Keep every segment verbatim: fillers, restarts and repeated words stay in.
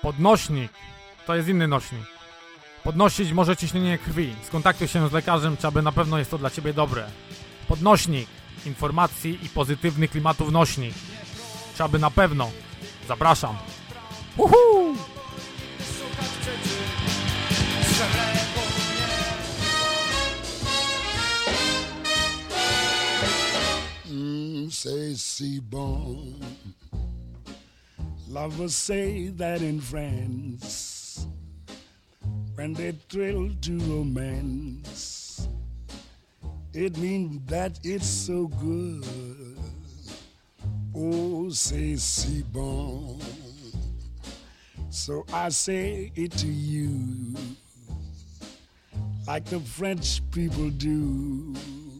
Podnośnik to jest inny nośnik. Podnosić może ciśnienie krwi. Skontaktuj się z lekarzem, czy aby na pewno jest to dla Ciebie dobre. Podnośnik informacji i pozytywnych klimatów nośnik. Czy aby na pewno. Zapraszam. Uhu! Mm, say, see, bon. Lovers say that in France, when they thrill to romance, it means that it's so good. Oh, say, si bon. So I say it to you, like the French people do,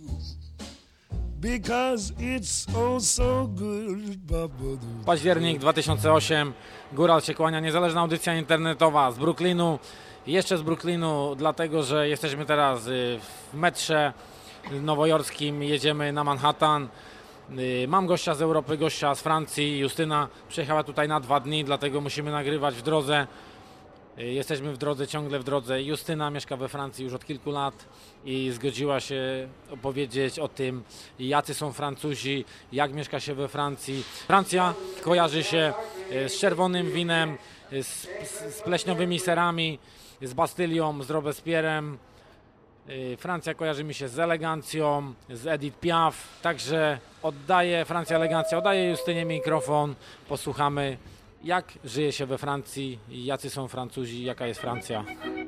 because it's oh so good. Październik dwa tysiące ósmy, Góral się kłania, niezależna audycja internetowa z Brooklynu. Jeszcze z Brooklynu, dlatego że jesteśmy teraz w metrze nowojorskim, jedziemy na Manhattan. Mam gościa z Europy, gościa z Francji. Justyna przyjechała tutaj na dwa dni, dlatego musimy nagrywać w drodze. Jesteśmy w drodze, ciągle w drodze. Justyna mieszka we Francji już od kilku lat i zgodziła się opowiedzieć o tym, jacy są Francuzi, jak mieszka się we Francji. Francja kojarzy się z czerwonym winem, z, z pleśniowymi serami, z Bastylią, z Robespierrem. Francja kojarzy mi się z elegancją, z Edith Piaf, także oddaję, Francja elegancja, oddaję Justynie mikrofon, posłuchamy, jak żyje się we Francji, jacy są Francuzi, jaka jest Francja.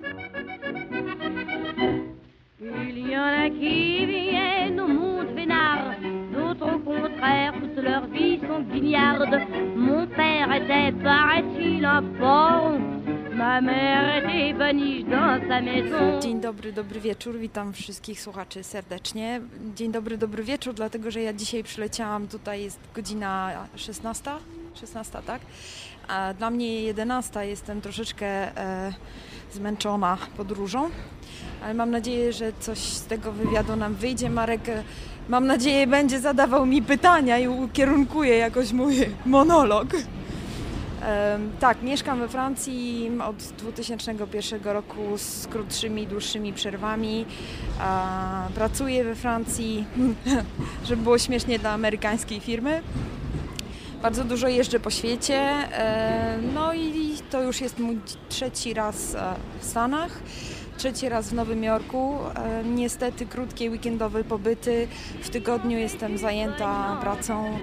Il y en a qui viennent au monde vénard, d'autres au contraire, toute leur vie sont guignardes. Mon père était, paraît-il, un bon. Dzień dobry, dobry wieczór, witam wszystkich słuchaczy serdecznie. Dzień dobry, dobry wieczór, dlatego że ja dzisiaj przyleciałam, tutaj jest godzina szesnasta, szesnasta, tak? A dla mnie jedenasta, jestem troszeczkę e, zmęczona podróżą, ale mam nadzieję, że coś z tego wywiadu nam wyjdzie. Marek, mam nadzieję, będzie zadawał mi pytania i ukierunkuje jakoś mój monolog. Tak, mieszkam we Francji od dwa tysiące pierwszego roku z krótszymi i dłuższymi przerwami. Pracuję we Francji, żeby było śmiesznie, dla amerykańskiej firmy. Bardzo dużo jeżdżę po świecie, no i to już jest mój trzeci raz w Stanach. Trzeci raz w Nowym Jorku. Niestety krótkie weekendowe pobyty. W tygodniu jestem zajęta pracą.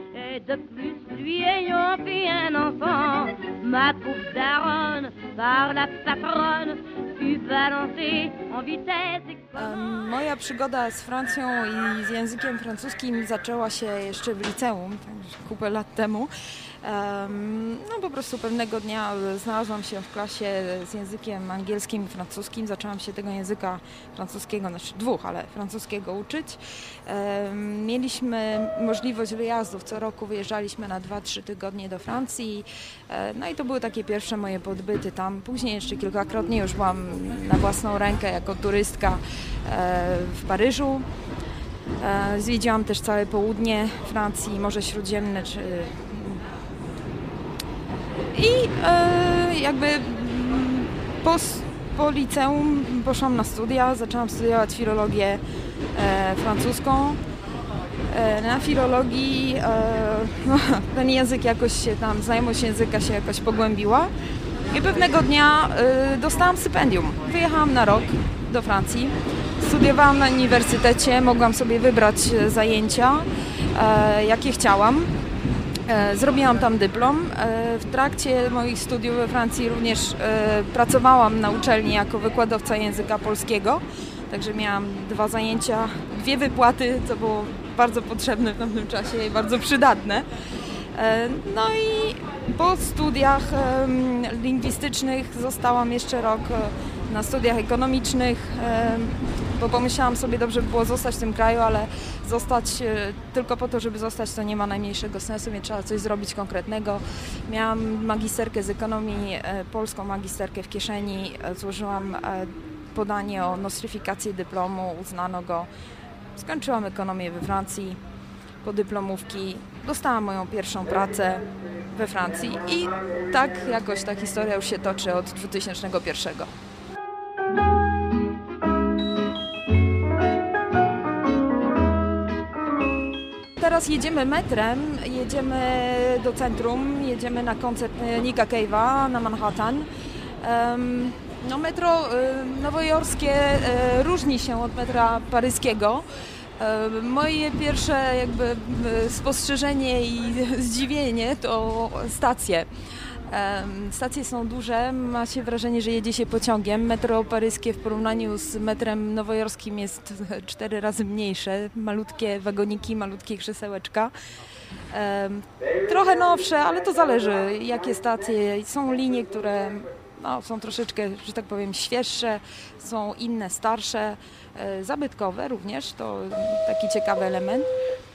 Moja przygoda z Francją i z językiem francuskim zaczęła się jeszcze w liceum, także kupę lat temu. No po prostu pewnego dnia znalazłam się w klasie z językiem angielskim i francuskim. Zaczęłam się tego języka francuskiego, znaczy dwóch, ale francuskiego uczyć. Mieliśmy możliwość wyjazdów, co roku wyjeżdżaliśmy na dwa trzy tygodnie do Francji. No i to były takie pierwsze moje podbyty tam. Później jeszcze kilkakrotnie już byłam na własną rękę jako turystka w Paryżu. Zwiedziłam też całe południe Francji, Morze Śródziemne czy I e, jakby po, po liceum poszłam na studia, zaczęłam studiować filologię e, francuską. E, na filologii e, no, ten język jakoś się tam, znajomość języka się jakoś pogłębiła i pewnego dnia e, dostałam stypendium. Wyjechałam na rok do Francji, studiowałam na uniwersytecie, mogłam sobie wybrać zajęcia, e, jakie chciałam. Zrobiłam tam dyplom. W trakcie moich studiów we Francji również pracowałam na uczelni jako wykładowca języka polskiego. Także miałam dwa zajęcia, dwie wypłaty, co było bardzo potrzebne w tamtym czasie i bardzo przydatne. No i po studiach lingwistycznych zostałam jeszcze rok na studiach ekonomicznych, bo pomyślałam sobie, dobrze by było zostać w tym kraju, ale zostać tylko po to, żeby zostać, to nie ma najmniejszego sensu, więc trzeba coś zrobić konkretnego. Miałam magisterkę z ekonomii, polską magisterkę w kieszeni, złożyłam podanie o nostryfikację dyplomu, uznano go. Skończyłam ekonomię we Francji, po dyplomówki dostałam moją pierwszą pracę. we Francji i tak jakoś ta historia już się toczy od dwa tysiące pierwszego. Teraz jedziemy metrem, jedziemy do centrum, jedziemy na koncert Nicka Cave'a na Manhattan. Um, no metro um, nowojorskie um, różni się od metra paryskiego. Um, moje pierwsze jakby spostrzeżenie i zdziwienie to stacje. Um, stacje są duże, ma się wrażenie, że jedzie się pociągiem. Metro paryskie w porównaniu z metrem nowojorskim jest cztery razy mniejsze. Malutkie wagoniki, malutkie krzesełeczka. Um, trochę nowsze, ale to zależy jakie stacje. Są linie, które no, są troszeczkę, że tak powiem, świeższe, są inne, starsze, e, zabytkowe również, to taki ciekawy element.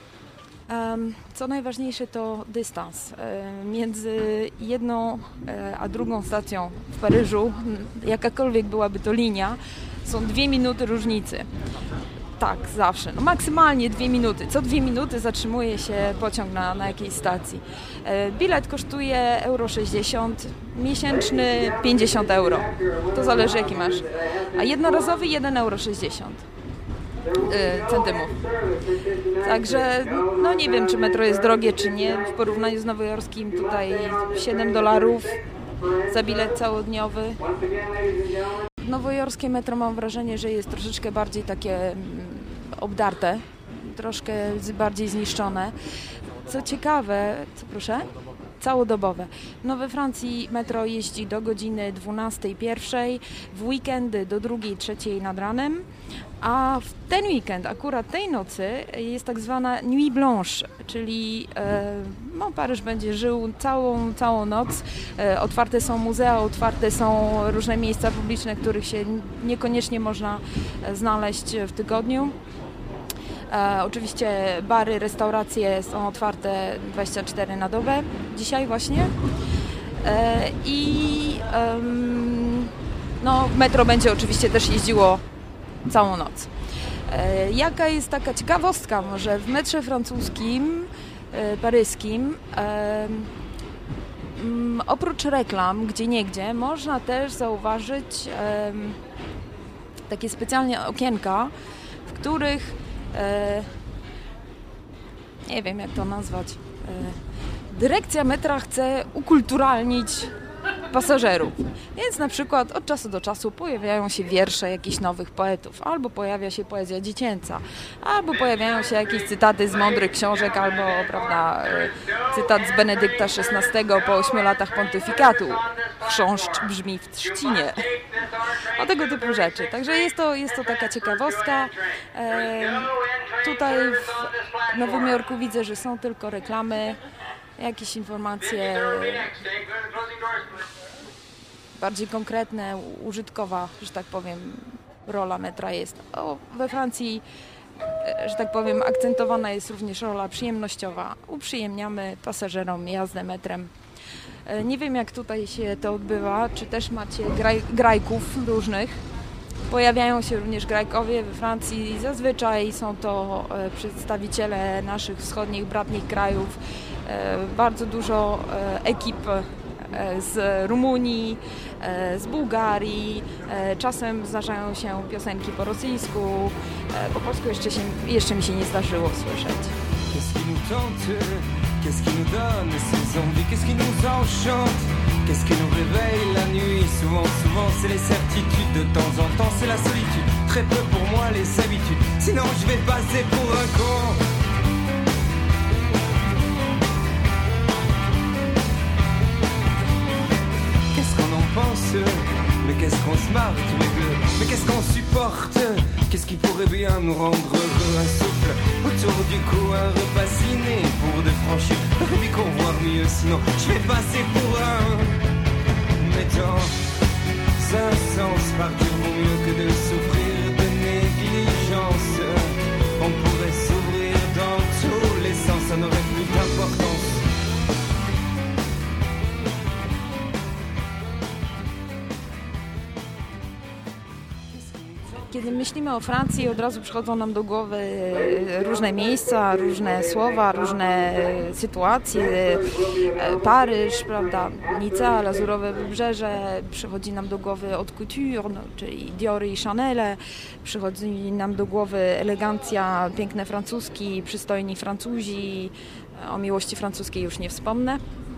Um, co najważniejsze to dystans e, między jedną e, a drugą stacją w Paryżu, jakakolwiek byłaby to linia, są dwie minuty różnicy. Tak, zawsze. No, maksymalnie dwie minuty. Co dwie minuty zatrzymuje się pociąg na, na jakiejś stacji. E, bilet kosztuje euro sześćdziesiąt, miesięczny pięćdziesiąt euro. To zależy jaki masz. A jednorazowy jeden euro sześćdziesiąt e, centymów. Także no nie wiem, czy metro jest drogie, czy nie. W porównaniu z nowojorskim tutaj siedem dolarów za bilet całodniowy. Nowojorskie metro mam wrażenie, że jest troszeczkę bardziej takie obdarte, troszkę bardziej zniszczone. Co ciekawe, co proszę? Całodobowe. No we Francji metro jeździ do godziny dwunastej, pierwszej, w weekendy do drugiej, trzeciej nad ranem, a w ten weekend, akurat tej nocy, jest tak zwana Nuit Blanche, czyli e, no, Paryż będzie żył całą, całą noc. E, otwarte są muzea, otwarte są różne miejsca publiczne, których się niekoniecznie można znaleźć w tygodniu. E, oczywiście bary, restauracje są otwarte dwadzieścia cztery na dobę, dzisiaj właśnie. E, I um, no, metro będzie oczywiście też jeździło całą noc. E, jaka jest taka ciekawostka może w metrze francuskim, e, paryskim, e, m, oprócz reklam gdzieniegdzie można też zauważyć e, takie specjalnie okienka, w których e, nie wiem jak to nazwać, e, dyrekcja metra chce ukulturalnić pasażerów. Więc na przykład od czasu do czasu pojawiają się wiersze jakichś nowych poetów, albo pojawia się poezja dziecięca, albo pojawiają się jakieś cytaty z mądrych książek, albo prawda, cytat z Benedykta szesnastego po ośmiu latach pontyfikatu. Chrząszcz brzmi w trzcinie. O tego typu rzeczy. Także jest to, jest to taka ciekawostka. E, tutaj w Nowym Jorku widzę, że są tylko reklamy, jakieś informacje bardziej konkretne, użytkowa, że tak powiem, rola metra jest. O, we Francji, że tak powiem, akcentowana jest również rola przyjemnościowa. Uprzyjemniamy pasażerom jazdę metrem. Nie wiem jak tutaj się to odbywa, czy też macie graj, grajków różnych. Pojawiają się również grajkowie we Francji. Zazwyczaj są to przedstawiciele naszych wschodnich, bratnich krajów. Bardzo dużo ekip z Rumunii, z Bułgarii. Czasem zdarzają się piosenki po rosyjsku. Po polsku jeszcze, się, jeszcze mi się nie zdarzyło słyszeć. Qu'est-ce qui nous tente? Qu'est-ce qui nous donne ces envies? Qu'est-ce qui nous enchante? Qu'est-ce qui nous réveille la nuit? Souvent, souvent, c'est les certitudes. De temps en temps, c'est la solitude. Très peu pour moi, les habitudes. Sinon, je vais passer pour un con. Qu'est-ce qu'on en pense? Mais qu'est-ce qu'on se marre tous les deux? Mais qu'est-ce qu'on supporte? Qu'est-ce qui pourrait bien nous rendre heureux? Un souffle autour du cou, un repas ciné pour de franchir le Rubicon, voir mieux. Sinon, je vais passer pour un mettant un sens. Partir vaut mieux que de souffrir de négligence. On pourrait s'ouvrir dans tous les sens, ça n'aurait plus d'importance. Kiedy myślimy o Francji, od razu przychodzą nam do głowy różne miejsca, różne słowa, różne sytuacje. Paryż, prawda, Nicea, Lazurowe Wybrzeże, przychodzi nam do głowy haute couture, no, czyli Diory i Chanele, przychodzi nam do głowy elegancja, piękne francuski, przystojni Francuzi, o miłości francuskiej już nie wspomnę.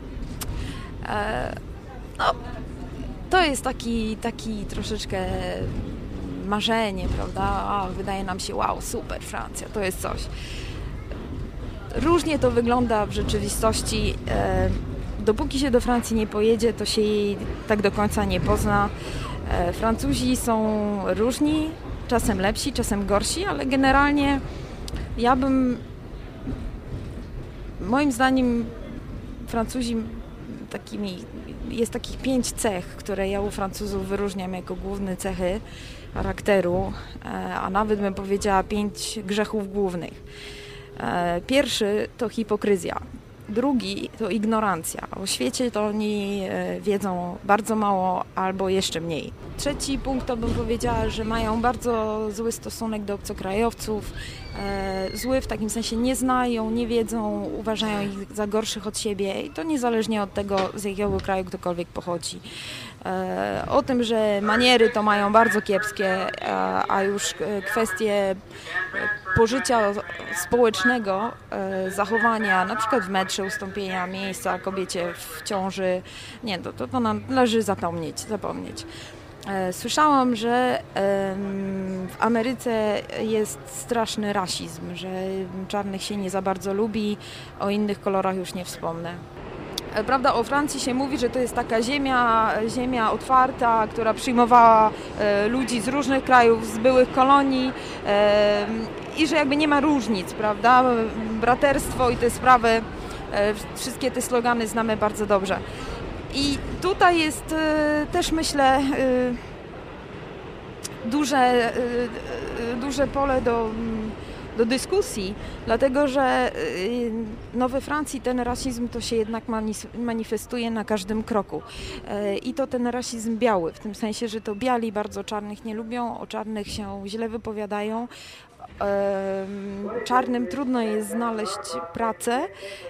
No, to jest taki, taki troszeczkę marzenie, prawda? A, wydaje nam się, wow, super, Francja, to jest coś. Różnie to wygląda w rzeczywistości. E, dopóki się do Francji nie pojedzie, to się jej tak do końca nie pozna. E, Francuzi są różni, czasem lepsi, czasem gorsi, ale generalnie ja bym, moim zdaniem Francuzi takimi, jest takich pięć cech, które ja u Francuzów wyróżniam jako główne cechy charakteru, a nawet bym powiedziała pięć grzechów głównych. Pierwszy to hipokryzja, drugi to ignorancja. O świecie to oni wiedzą bardzo mało albo jeszcze mniej. Trzeci punkt to bym powiedziała, że mają bardzo zły stosunek do obcokrajowców. Zły w takim sensie nie znają, nie wiedzą, uważają ich za gorszych od siebie i to niezależnie od tego, z jakiego kraju ktokolwiek pochodzi. O tym, że maniery to mają bardzo kiepskie, a już kwestie pożycia społecznego, zachowania, na przykład w metrze, ustąpienia miejsca kobiecie w ciąży, nie, to, to, to należy zapomnieć, zapomnieć. Słyszałam, że w Ameryce jest straszny rasizm, że czarnych się nie za bardzo lubi, o innych kolorach już nie wspomnę. Prawda, o Francji się mówi, że to jest taka ziemia, ziemia otwarta, która przyjmowała e, ludzi z różnych krajów, z byłych kolonii e, i że jakby nie ma różnic, prawda? Braterstwo i te sprawy, e, wszystkie te slogany znamy bardzo dobrze. I tutaj jest e, też, myślę, e, duże, e, duże pole do... do dyskusji, dlatego że no, we Francji ten rasizm to się jednak manifestuje na każdym kroku. I to ten rasizm biały, w tym sensie, że to biali bardzo czarnych nie lubią, o czarnych się źle wypowiadają. Czarnym trudno jest znaleźć pracę.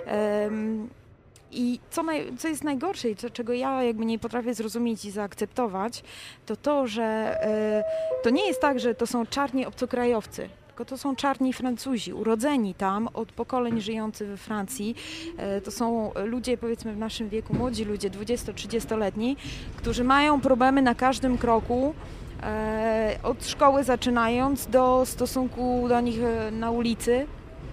I co, naj, co jest najgorsze i co, czego ja jakby nie potrafię zrozumieć i zaakceptować, to to, że to nie jest tak, że to są czarni obcokrajowcy. Tylko to są czarni Francuzi, urodzeni tam, od pokoleń żyjący we Francji. To są ludzie, powiedzmy w naszym wieku, młodzi ludzie, dwudziesto-trzydziestoletni, którzy mają problemy na każdym kroku, od szkoły zaczynając do stosunku do nich na ulicy.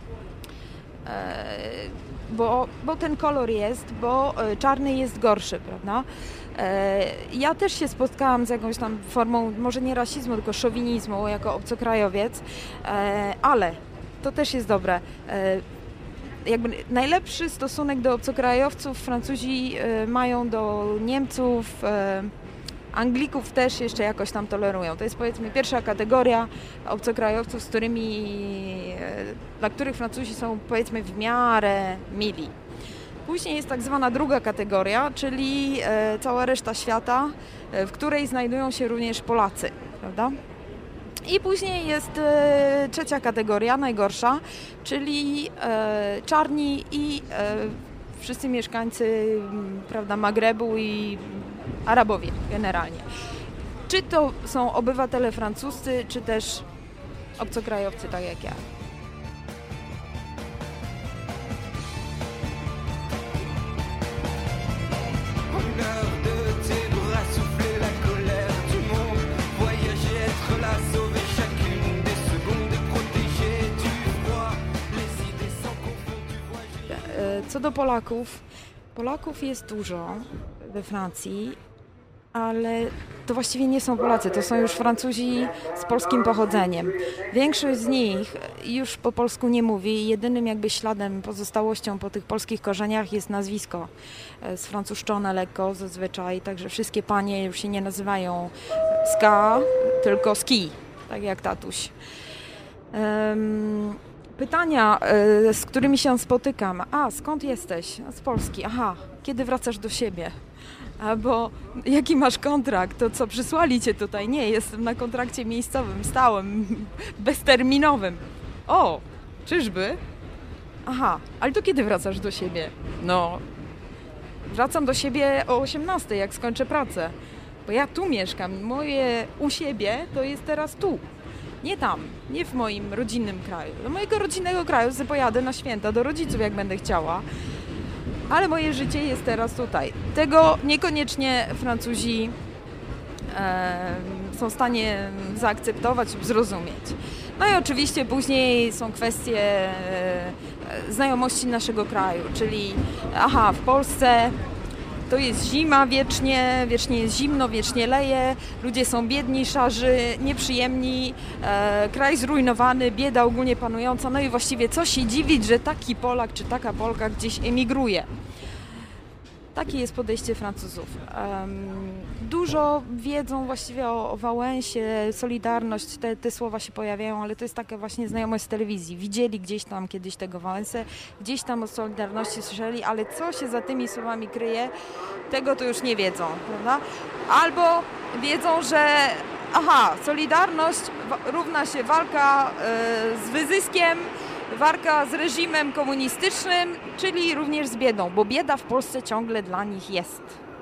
Bo, bo ten kolor jest, bo czarny jest gorszy, prawda? Ja też się spotkałam z jakąś tam formą, może nie rasizmu, tylko szowinizmu jako obcokrajowiec, ale to też jest dobre. Jakby najlepszy stosunek do obcokrajowców Francuzi mają do Niemców, Anglików też jeszcze jakoś tam tolerują. To jest, powiedzmy, pierwsza kategoria obcokrajowców, z którymi, dla których Francuzi są, powiedzmy, w miarę mili. Później jest tak zwana druga kategoria, czyli e, cała reszta świata, e, w której znajdują się również Polacy, prawda? I później jest e, trzecia kategoria, najgorsza, czyli e, czarni i e, wszyscy mieszkańcy, prawda, Magrebu i Arabowie generalnie. Czy to są obywatele francuscy, czy też obcokrajowcy, tak jak ja. Co do Polaków, Polaków jest dużo we Francji, ale to właściwie nie są Polacy, to są już Francuzi z polskim pochodzeniem. Większość z nich już po polsku nie mówi i jedynym jakby śladem, pozostałością po tych polskich korzeniach jest nazwisko. Sfrancuszczone lekko zazwyczaj, także wszystkie panie już się nie nazywają Ska, tylko Ski, tak jak tatuś. Um, Pytania, y, z którymi się spotykam. A, skąd jesteś? Z Polski. Aha, kiedy wracasz do siebie? Albo jaki masz kontrakt? To co, przysłali cię tutaj? Nie, jestem na kontrakcie miejscowym, stałym, bezterminowym. O, czyżby? Aha, ale to kiedy wracasz do siebie? No, wracam do siebie o osiemnastej, jak skończę pracę. Bo ja tu mieszkam, moje u siebie to jest teraz tu. Nie tam, nie w moim rodzinnym kraju. Do mojego rodzinnego kraju sobie pojadę na święta, do rodziców jak będę chciała. Ale moje życie jest teraz tutaj. Tego niekoniecznie Francuzi e, są w stanie zaakceptować lub zrozumieć. No i oczywiście później są kwestie e, znajomości naszego kraju, czyli aha, w Polsce to jest zima wiecznie, wiecznie jest zimno, wiecznie leje, ludzie są biedni, szarzy, nieprzyjemni, e, kraj zrujnowany, bieda ogólnie panująca, no i właściwie co się dziwić, że taki Polak czy taka Polka gdzieś emigruje. Takie jest podejście Francuzów. Um, dużo wiedzą właściwie o, o Wałęsie, Solidarność, te, te słowa się pojawiają, ale to jest taka właśnie znajomość z telewizji. Widzieli gdzieś tam kiedyś tego Wałęsę, gdzieś tam o Solidarności słyszeli, ale co się za tymi słowami kryje, tego to już nie wiedzą, prawda? Albo wiedzą, że aha, Solidarność równa się walka y, z wyzyskiem, walka z reżimem komunistycznym, czyli również z biedą, bo bieda w Polsce ciągle dla nich jest.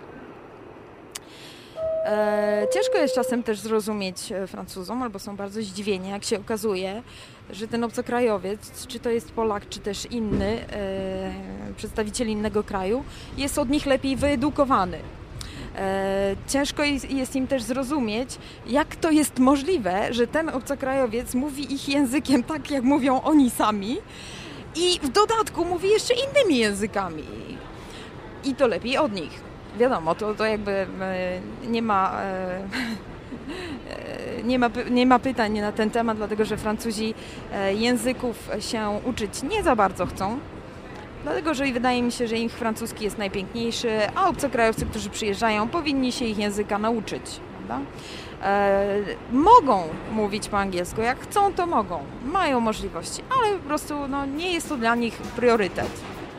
E, ciężko jest czasem też zrozumieć Francuzom, albo są bardzo zdziwieni, jak się okazuje, że ten obcokrajowiec, czy to jest Polak, czy też inny e, przedstawiciel innego kraju, jest od nich lepiej wyedukowany. E, ciężko jest, jest im też zrozumieć, jak to jest możliwe, że ten obcokrajowiec mówi ich językiem tak, jak mówią oni sami i w dodatku mówi jeszcze innymi językami i to lepiej od nich. Wiadomo, to, to jakby e, nie ma... E, Nie ma, nie ma pytań na ten temat, dlatego że Francuzi języków się uczyć nie za bardzo chcą. Dlatego, że wydaje mi się, że ich francuski jest najpiękniejszy, a obcokrajowcy, którzy przyjeżdżają, powinni się ich języka nauczyć. Prawda? E, mogą mówić po angielsku, jak chcą, to mogą. Mają możliwości, ale po prostu no, nie jest to dla nich priorytet.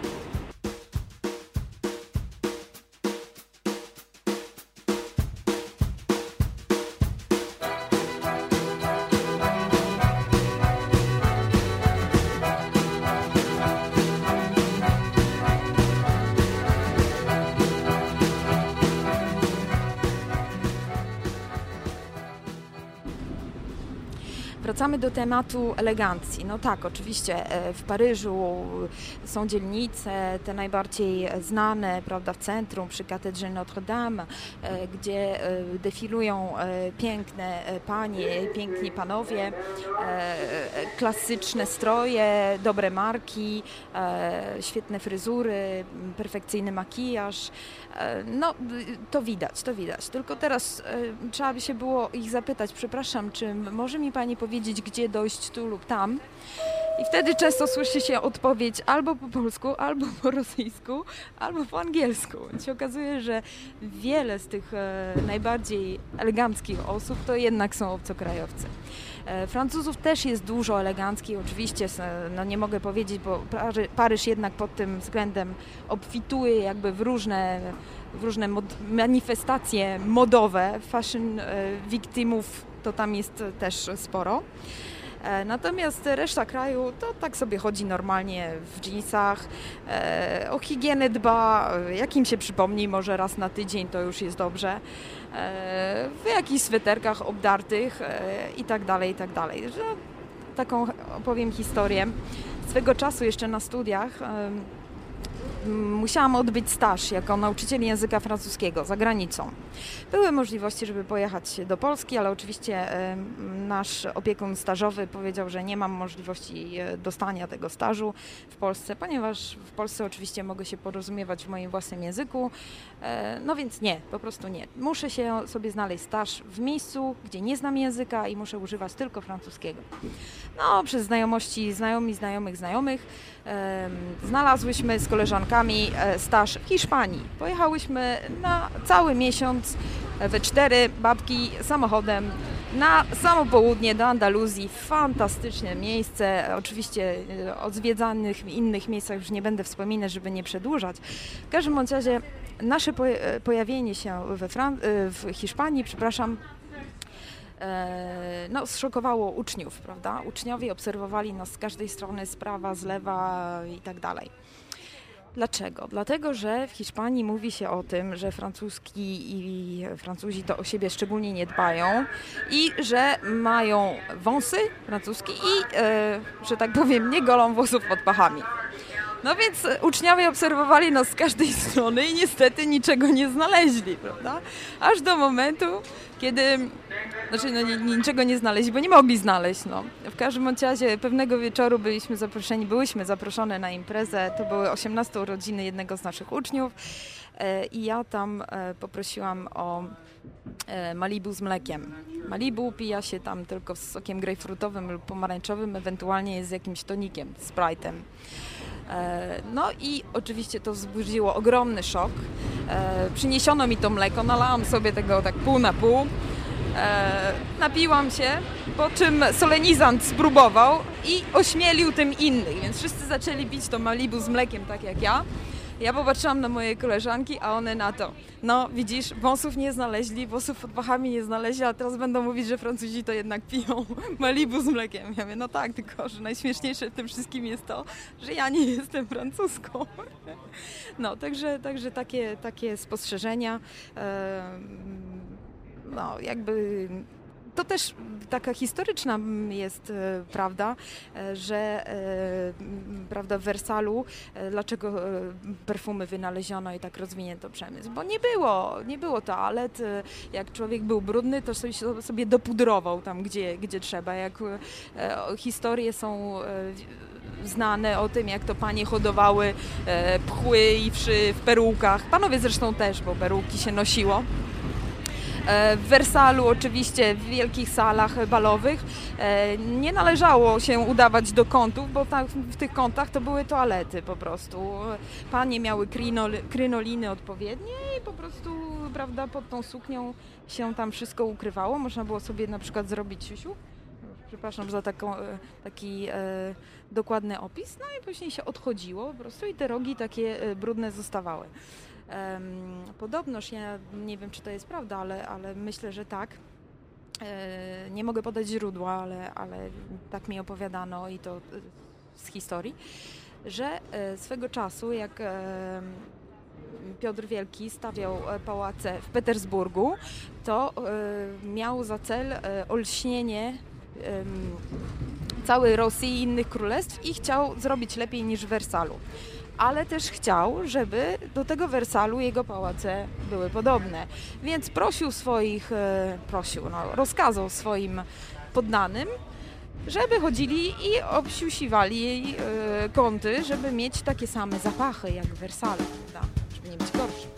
Wracamy do tematu elegancji. No tak, oczywiście w Paryżu są dzielnice, te najbardziej znane, prawda, w centrum, przy katedrze Notre Dame, gdzie defilują piękne panie, piękni panowie, klasyczne stroje, dobre marki, świetne fryzury, perfekcyjny makijaż. No, to widać, to widać. Tylko teraz trzeba by się było ich zapytać, przepraszam, czy może mi pani powiedzieć, gdzie dojść tu lub tam? I wtedy często słyszy się odpowiedź albo po polsku, albo po rosyjsku, albo po angielsku. I się okazuje, że wiele z tych e, najbardziej eleganckich osób to jednak są obcokrajowcy. E, Francuzów też jest dużo eleganckich, oczywiście no nie mogę powiedzieć, bo Pary, Paryż jednak pod tym względem obfituje jakby w różne, w różne mod, manifestacje modowe, fashion e, victimów to tam jest też sporo. Natomiast reszta kraju to tak sobie chodzi normalnie w dżinsach, e, o higienę dba, jak im się przypomni, może raz na tydzień to już jest dobrze, e, w jakichś sweterkach obdartych e, i tak dalej, i tak dalej. Że taką opowiem historię. Swego czasu jeszcze na studiach e, musiałam odbyć staż jako nauczyciel języka francuskiego za granicą. Były możliwości, żeby pojechać do Polski, ale oczywiście nasz opiekun stażowy powiedział, że nie mam możliwości dostania tego stażu w Polsce, ponieważ w Polsce oczywiście mogę się porozumiewać w moim własnym języku, no więc nie, po prostu nie. Muszę się sobie znaleźć staż w miejscu, gdzie nie znam języka i muszę używać tylko francuskiego. No, przez znajomości znajomi, znajomych, znajomych znalazłyśmy z koleżankami staż w Hiszpanii. Pojechałyśmy na cały miesiąc we cztery babki samochodem na samo południe do Andaluzji, fantastyczne miejsce, oczywiście o zwiedzanych innych miejscach już nie będę wspominać, żeby nie przedłużać. W każdym bądź razie nasze pojawienie się we Fran- w Hiszpanii, przepraszam, no, zszokowało uczniów, prawda? Uczniowie obserwowali nas z każdej strony, z prawa, z lewa i tak dalej. Dlaczego? Dlatego, że w Hiszpanii mówi się o tym, że francuski i Francuzi to o siebie szczególnie nie dbają i że mają wąsy francuskie i, e, że tak powiem, nie golą włosów pod pachami. No więc uczniowie obserwowali nas z każdej strony i niestety niczego nie znaleźli, prawda? Aż do momentu, kiedy, znaczy no, niczego nie znaleźli, bo nie mogli znaleźć, no. W każdym razie pewnego wieczoru byliśmy zaproszeni, byłyśmy zaproszone na imprezę, to były osiemnaste urodziny jednego z naszych uczniów e, i ja tam e, poprosiłam o e, Malibu z mlekiem. Malibu pija się tam tylko z sokiem grejpfrutowym lub pomarańczowym, ewentualnie z jakimś tonikiem, Sprite'em. No i oczywiście to wzbudziło ogromny szok. E, przyniesiono mi to mleko, nalałam sobie tego tak pół na pół. E, napiłam się, po czym solenizant spróbował i ośmielił tym innych, więc wszyscy zaczęli pić to Malibu z mlekiem, tak jak ja. Ja popatrzyłam na moje koleżanki, a one na to. No widzisz, wąsów nie znaleźli, włosów pod pachami nie znaleźli, a teraz będą mówić, że Francuzi to jednak piją Malibu z mlekiem. Ja mówię, no tak, tylko że najśmieszniejsze w tym wszystkim jest to, że ja nie jestem Francuzką. No, także, także takie, takie spostrzeżenia. No, jakby... To też taka historyczna jest e, prawda, e, że e, prawda, w Wersalu e, dlaczego e, perfumy wynaleziono i tak rozwinięto przemysł, bo nie było, nie było toalet, e, jak człowiek był brudny, to sobie, sobie dopudrował tam, gdzie, gdzie trzeba. Jak e, historie są e, znane o tym, jak to panie hodowały e, pchły i wszy w perułkach, panowie zresztą też, bo peruki się nosiło. W Wersalu oczywiście, w wielkich salach balowych nie należało się udawać do kątów, bo tam w tych kątach to były toalety po prostu. Panie miały krynol, krynoliny odpowiednie i po prostu, prawda, pod tą suknią się tam wszystko ukrywało. Można było sobie na przykład zrobić siusiu. Przepraszam za taką, taki e, dokładny opis. No i później się odchodziło po prostu i te rogi takie e, brudne zostawały. Um, podobnoż, ja nie wiem, czy to jest prawda, ale, ale myślę, że tak. E, nie mogę podać źródła, ale, ale tak mi opowiadano i to z historii, że e, swego czasu, jak e, Piotr Wielki stawiał pałace w Petersburgu, to e, miał za cel e, olśnienie e, całej Rosji i innych królestw i chciał zrobić lepiej niż w Wersalu. Ale też chciał, żeby do tego Wersalu jego pałace były podobne. Więc prosił swoich, prosił, no, rozkazał swoim poddanym, żeby chodzili i obsiusiwali jej kąty, żeby mieć takie same zapachy jak w Wersalu, prawda? Żeby nie być gorszy.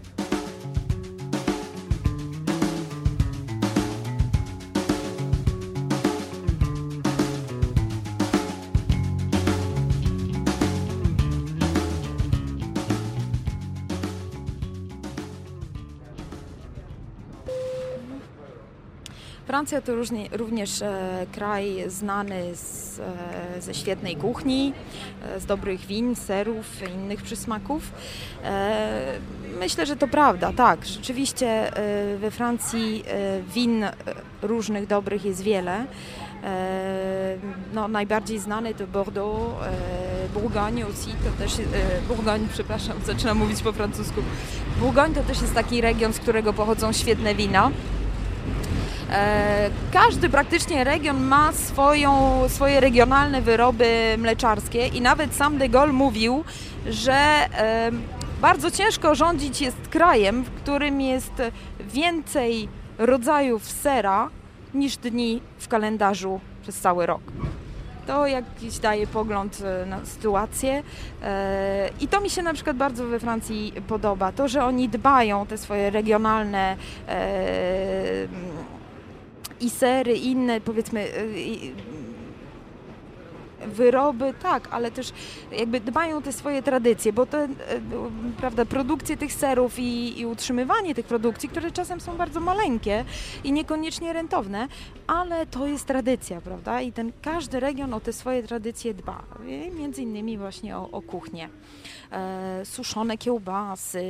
Francja to różnie, również e, kraj znany z, e, ze świetnej kuchni, e, z dobrych win, serów i innych przysmaków. E, myślę, że to prawda, tak. Rzeczywiście e, we Francji e, win różnych dobrych jest wiele. E, no, najbardziej znany to Bordeaux, e, Bourgogne aussi, to też, e, Bourgogne, przepraszam, zaczynam mówić po francusku. Bourgogne to też jest taki region, z którego pochodzą świetne wina. Każdy praktycznie region ma swoją, swoje regionalne wyroby mleczarskie i nawet sam de Gaulle mówił, że bardzo ciężko rządzić jest krajem, w którym jest więcej rodzajów sera niż dni w kalendarzu przez cały rok. To jakiś daje pogląd na sytuację i to mi się na przykład bardzo we Francji podoba. To, że oni dbają te swoje regionalne i sery, inne, powiedzmy, wyroby, tak, ale też jakby dbają o te swoje tradycje, bo te, prawda, produkcje tych serów i, i utrzymywanie tych produkcji, które czasem są bardzo maleńkie i niekoniecznie rentowne, ale to jest tradycja, prawda, i ten każdy region o te swoje tradycje dba, I między innymi właśnie o, o kuchnię. E, suszone kiełbasy,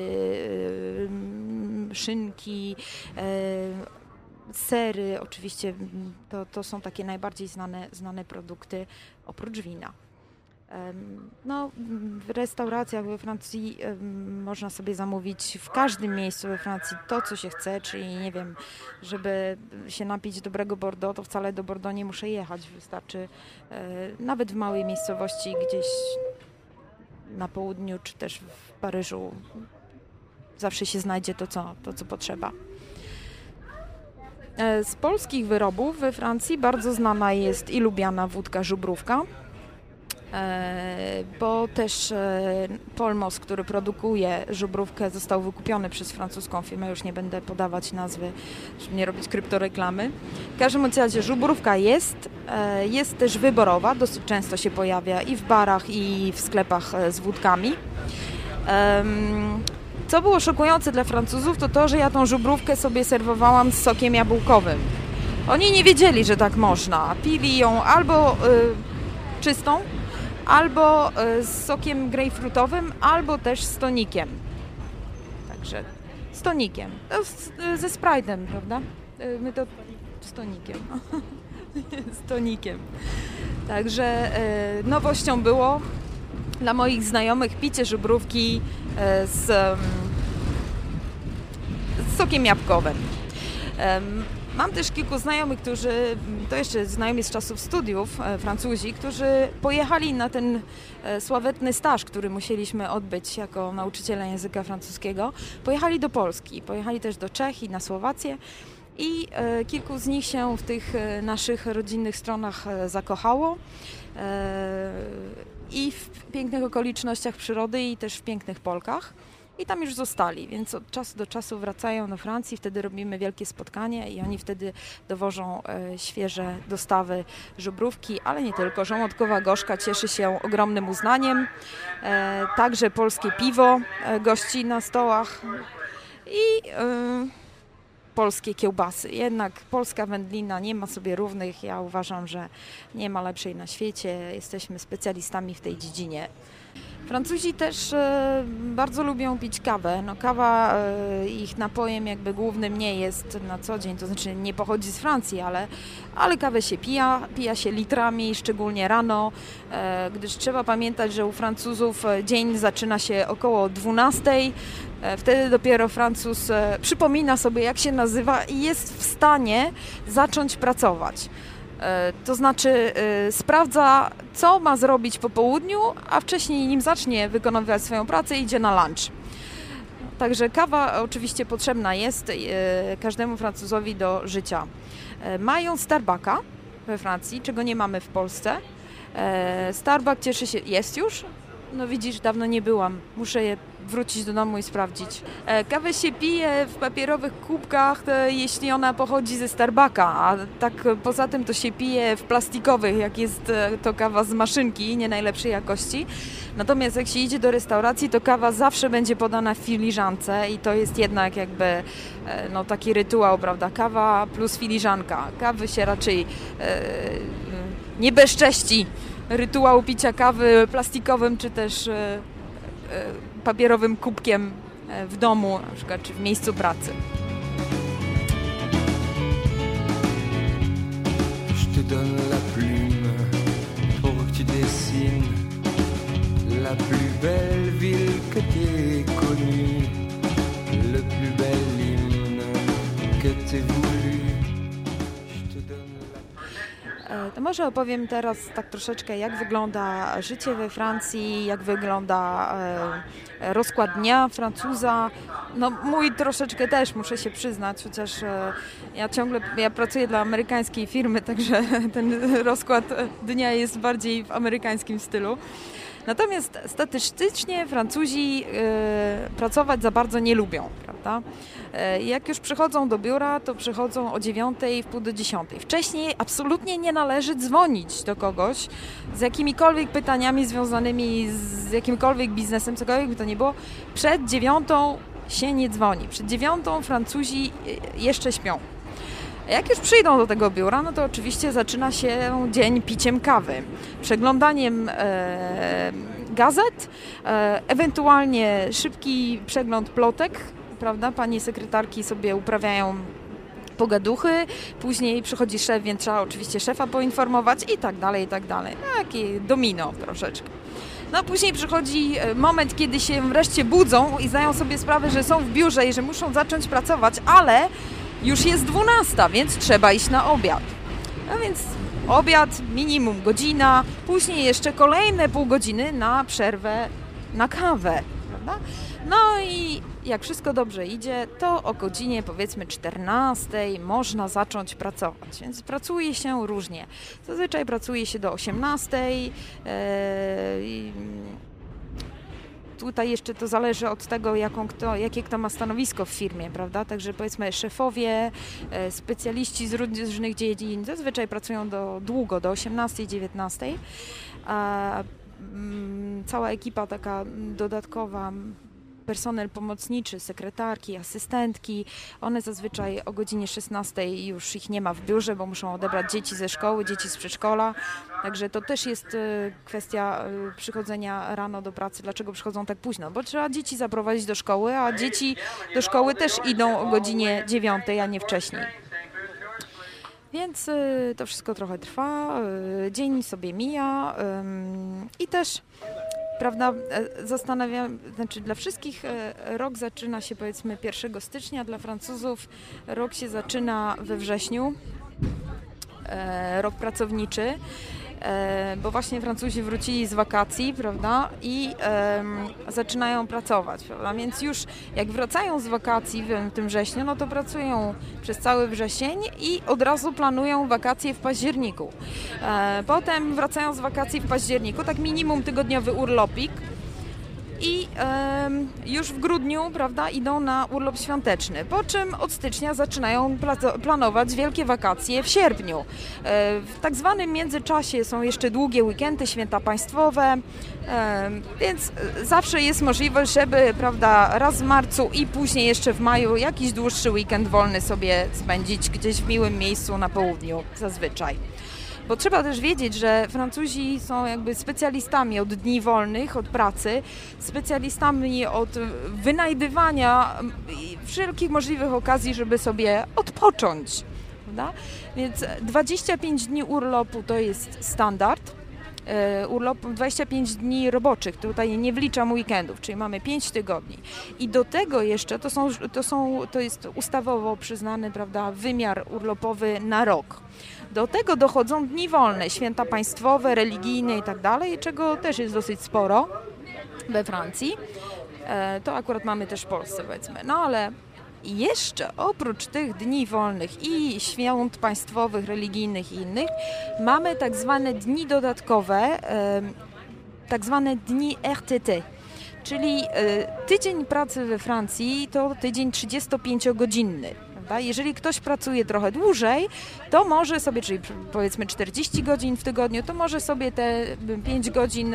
e, szynki, e, sery, oczywiście to, to są takie najbardziej znane, znane produkty oprócz wina. No, w restauracjach we Francji można sobie zamówić w każdym miejscu we Francji to, co się chce, czyli nie wiem, żeby się napić dobrego Bordeaux, to wcale do Bordeaux nie muszę jechać, wystarczy nawet w małej miejscowości gdzieś na południu, czy też w Paryżu zawsze się znajdzie to, co, to, co potrzeba. Z polskich wyrobów we Francji bardzo znana jest i lubiana wódka żubrówka, bo też Polmos, który produkuje żubrówkę, został wykupiony przez francuską firmę, już nie będę podawać nazwy, żeby nie robić kryptoreklamy. W każdym razie żubrówka jest, jest też wyborowa, dosyć często się pojawia i w barach, i w sklepach z wódkami. Co było szokujące dla Francuzów, to to, że ja tą żubrówkę sobie serwowałam z sokiem jabłkowym. Oni nie wiedzieli, że tak można. Pili ją albo y, czystą, albo y, z sokiem grejpfrutowym, albo też z tonikiem. Także z tonikiem. No, z, ze Sprite'em, prawda? Y, my to z tonikiem. z tonikiem. Także y, nowością było dla moich znajomych picie żubrówki y, z, y, z sokiem jabłkowym. Y, Mam też kilku znajomych, którzy, to jeszcze znajomi z czasów studiów, e, Francuzi, którzy pojechali na ten e, sławetny staż, który musieliśmy odbyć jako nauczyciele języka francuskiego. Pojechali do Polski, pojechali też do Czech i na Słowację i e, kilku z nich się w tych e, naszych rodzinnych stronach e, zakochało e, i w pięknych okolicznościach przyrody i też w pięknych Polkach. I tam już zostali, więc od czasu do czasu wracają do Francji, wtedy robimy wielkie spotkanie i oni wtedy dowożą e, świeże dostawy żubrówki, ale nie tylko. Żołądkowa gorzka cieszy się ogromnym uznaniem, e, także polskie piwo e, gości na stołach i e, polskie kiełbasy. Jednak polska wędlina nie ma sobie równych, ja uważam, że nie ma lepszej na świecie, jesteśmy specjalistami w tej dziedzinie. Francuzi też e, bardzo lubią pić kawę. No, kawa e, ich napojem jakby głównym nie jest na co dzień, to znaczy nie pochodzi z Francji, ale, ale kawę się pija, pija się litrami, szczególnie rano, e, gdyż trzeba pamiętać, że u Francuzów dzień zaczyna się około dwunastej. E, wtedy dopiero Francuz e, przypomina sobie, jak się nazywa i jest w stanie zacząć pracować. To znaczy y, sprawdza, co ma zrobić po południu, a wcześniej, nim zacznie wykonywać swoją pracę, idzie na lunch. Także kawa oczywiście potrzebna jest y, każdemu Francuzowi do życia. Y, mają Starbucka we Francji, czego nie mamy w Polsce. Y, Starbucks cieszy się... Jest już? No widzisz, dawno nie byłam. Muszę je wrócić do domu i sprawdzić. E, kawę się pije w papierowych kubkach, to, jeśli ona pochodzi ze Starbucka, a tak poza tym to się pije w plastikowych, jak jest to kawa z maszynki, nie najlepszej jakości. Natomiast jak się idzie do restauracji, to kawa zawsze będzie podana w filiżance i to jest jednak jakby e, no, taki rytuał, prawda? Kawa plus filiżanka. Kawy się raczej e, nie bezcześci rytuał picia kawy plastikowym, czy też e, e, papierowym kubkiem w domu, na przykład, czy w miejscu pracy. Je te donne la plume pour que tu dessines la plus belle ville que t'aies connue, le plus bel hymne que t'aies voulu. To może opowiem teraz tak troszeczkę, jak wygląda życie we Francji, jak wygląda e, rozkład dnia Francuza. No mój troszeczkę też, muszę się przyznać, chociaż e, ja ciągle ja pracuję dla amerykańskiej firmy, także ten rozkład dnia jest bardziej w amerykańskim stylu. Natomiast statystycznie Francuzi e, pracować za bardzo nie lubią, prawda? E, jak już przychodzą do biura, to przychodzą o dziewiątej, w pół do dziesiątej. Wcześniej absolutnie nie należy dzwonić do kogoś z jakimikolwiek pytaniami związanymi z jakimkolwiek biznesem, cokolwiek by to nie było. Przed dziewiątą się nie dzwoni. Przed dziewiątą Francuzi jeszcze śpią. Jak już przyjdą do tego biura, no to oczywiście zaczyna się dzień piciem kawy, przeglądaniem e, gazet, e, ewentualnie szybki przegląd plotek, prawda? Panie sekretarki sobie uprawiają pogaduchy, później przychodzi szef, więc trzeba oczywiście szefa poinformować i tak dalej, i tak dalej. Takie domino troszeczkę. No później przychodzi moment, kiedy się wreszcie budzą i zdają sobie sprawę, że są w biurze i że muszą zacząć pracować, ale już jest dwunasta, więc trzeba iść na obiad. No więc obiad, minimum godzina, później jeszcze kolejne pół godziny na przerwę na kawę, prawda? No i jak wszystko dobrze idzie, to o godzinie powiedzmy czternastej można zacząć pracować, więc pracuje się różnie. Zazwyczaj pracuje się do osiemnastej. Yy, Tutaj jeszcze to zależy od tego, jaką kto, jakie kto ma stanowisko w firmie, prawda? Także powiedzmy szefowie, specjaliści z różnych dziedzin zazwyczaj pracują do, długo, do osiemnastej, dziewiętnastej. A mm, cała ekipa taka dodatkowa, personel pomocniczy, sekretarki, asystentki, one zazwyczaj o godzinie szesnastej już ich nie ma w biurze, bo muszą odebrać dzieci ze szkoły, dzieci z przedszkola. Także to też jest kwestia przychodzenia rano do pracy. Dlaczego przychodzą tak późno? Bo trzeba dzieci zaprowadzić do szkoły, a dzieci do szkoły też idą o godzinie dziewiątej, a nie wcześniej. Więc to wszystko trochę trwa, dzień sobie mija i też, prawda, zastanawiam, znaczy dla wszystkich rok zaczyna się powiedzmy pierwszego stycznia, dla Francuzów rok się zaczyna we wrześniu, rok pracowniczy, bo właśnie Francuzi wrócili z wakacji, prawda, i um, zaczynają pracować, prawda, więc już jak wracają z wakacji w tym wrześniu, no to pracują przez cały wrzesień i od razu planują wakacje w październiku. E, potem wracają z wakacji w październiku, tak minimum tygodniowy urlopik, i e, już w grudniu, prawda, idą na urlop świąteczny, po czym od stycznia zaczynają pla- planować wielkie wakacje w sierpniu. E, w tak zwanym międzyczasie są jeszcze długie weekendy, święta państwowe, e, więc zawsze jest możliwość, żeby, prawda, raz w marcu i później jeszcze w maju jakiś dłuższy weekend wolny sobie spędzić gdzieś w miłym miejscu na południu zazwyczaj. Bo trzeba też wiedzieć, że Francuzi są jakby specjalistami od dni wolnych, od pracy, specjalistami od wynajdywania wszelkich możliwych okazji, żeby sobie odpocząć, prawda? Więc dwadzieścia pięć dni urlopu to jest standard. Urlopu dwadzieścia pięć dni roboczych, tutaj nie wliczam weekendów, czyli mamy pięć tygodni. I do tego jeszcze to są, to są, to jest ustawowo przyznany, prawda, wymiar urlopowy na rok. Do tego dochodzą dni wolne, święta państwowe, religijne i tak dalej, czego też jest dosyć sporo we Francji. To akurat mamy też w Polsce, powiedzmy. No ale jeszcze oprócz tych dni wolnych i świąt państwowych, religijnych i innych, mamy tak zwane dni dodatkowe, tak zwane dni R T T. Czyli tydzień pracy we Francji to tydzień trzydziestopięciogodzinny. Jeżeli ktoś pracuje trochę dłużej, to może sobie, czyli powiedzmy czterdzieści godzin w tygodniu, to może sobie te pięć godzin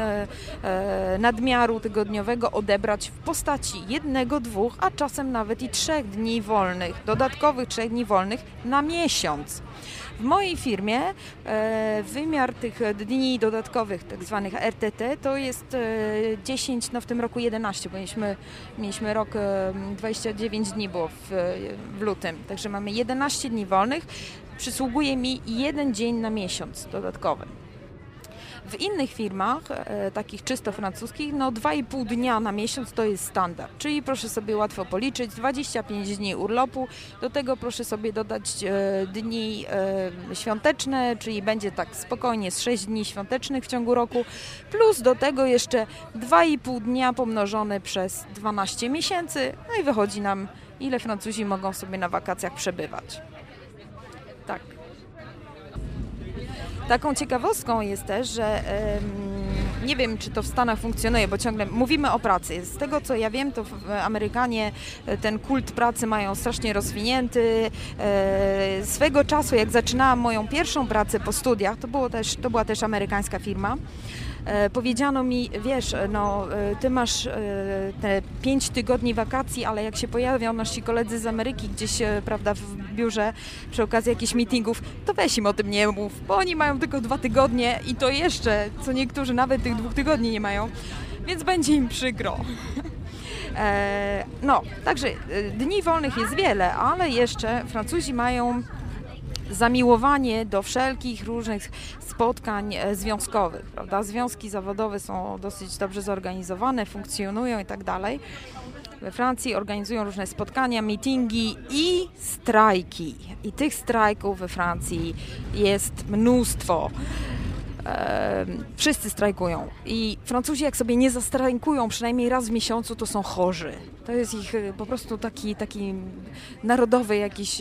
nadmiaru tygodniowego odebrać w postaci jednego, dwóch, a czasem nawet i trzech dni wolnych, dodatkowych trzech dni wolnych na miesiąc. W mojej firmie e, wymiar tych dni dodatkowych, tak zwanych R T T, to jest e, dziesięć, no w tym roku jedenaście, bo mieliśmy, mieliśmy rok e, dwadzieścia dziewięć dni było w, w lutym, także mamy jedenaście dni wolnych, przysługuje mi jeden dzień na miesiąc dodatkowy. W innych firmach, e, takich czysto francuskich, no dwa i pół dnia na miesiąc to jest standard, czyli proszę sobie łatwo policzyć, dwadzieścia pięć dni urlopu, do tego proszę sobie dodać e, dni e, świąteczne, czyli będzie tak spokojnie z sześć dni świątecznych w ciągu roku, plus do tego jeszcze dwa i pół dnia pomnożone przez dwanaście miesięcy, no i wychodzi nam, ile Francuzi mogą sobie na wakacjach przebywać. Tak. Taką ciekawostką jest też, że um, nie wiem, czy to w Stanach funkcjonuje, bo ciągle mówimy o pracy. Z tego, co ja wiem, to Amerykanie ten kult pracy mają strasznie rozwinięty. E, swego czasu, jak zaczynałam moją pierwszą pracę po studiach, to, było też, to była też amerykańska firma, e, powiedziano mi, wiesz, no, e, ty masz e, te pięć tygodni wakacji, ale jak się pojawią nasi koledzy z Ameryki gdzieś, e, prawda, w biurze przy okazji jakichś meetingów, to weź im o tym nie mów, bo oni mają tylko dwa tygodnie i to jeszcze, co niektórzy nawet tych dwóch tygodni nie mają, więc będzie im przykro. e, no, także e, dni wolnych jest wiele, ale jeszcze Francuzi mają zamiłowanie do wszelkich różnych spotkań związkowych, prawda? Związki zawodowe są dosyć dobrze zorganizowane, funkcjonują i tak dalej. We Francji organizują różne spotkania, meetingi i strajki. I tych strajków we Francji jest mnóstwo. E, wszyscy strajkują. I Francuzi, jak sobie nie zastrajkują przynajmniej raz w miesiącu, to są chorzy. To jest ich po prostu taki, taki narodowy jakiś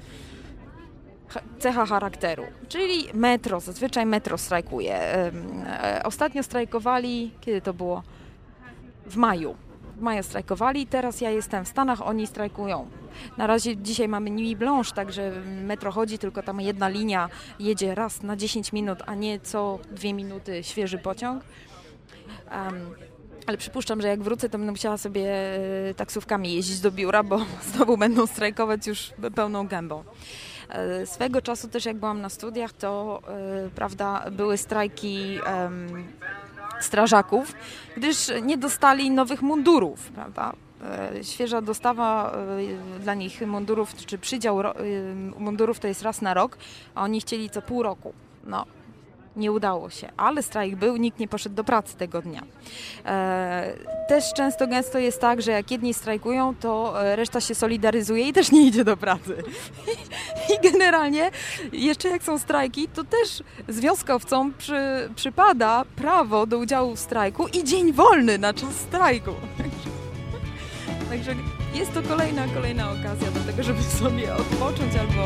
cecha charakteru. Czyli metro, zazwyczaj metro strajkuje. E, e, ostatnio strajkowali, kiedy to było? W maju. W maju strajkowali, teraz ja jestem w Stanach, oni strajkują. Na razie dzisiaj mamy Nuit Blanche, także metro chodzi, tylko tam jedna linia jedzie raz na dziesięć minut, a nie co dwie minuty świeży pociąg. Um, ale przypuszczam, że jak wrócę, to będę musiała sobie e, taksówkami jeździć do biura, bo znowu będą strajkować już pełną gębą. E, swego czasu też jak byłam na studiach, to e, prawda, były strajki e, strażaków, gdyż nie dostali nowych mundurów, prawda? E, świeża dostawa e, dla nich mundurów, czy przydział ro, e, mundurów to jest raz na rok, a oni chcieli co pół roku. No. Nie udało się, ale strajk był, nikt nie poszedł do pracy tego dnia. E, też często gęsto jest tak, że jak jedni strajkują, to reszta się solidaryzuje i też nie idzie do pracy. I generalnie jeszcze jak są strajki, to też związkowcom przy, przypada prawo do udziału w strajku i dzień wolny na czas strajku. Także jest to kolejna, kolejna okazja do tego, żeby sobie odpocząć albo...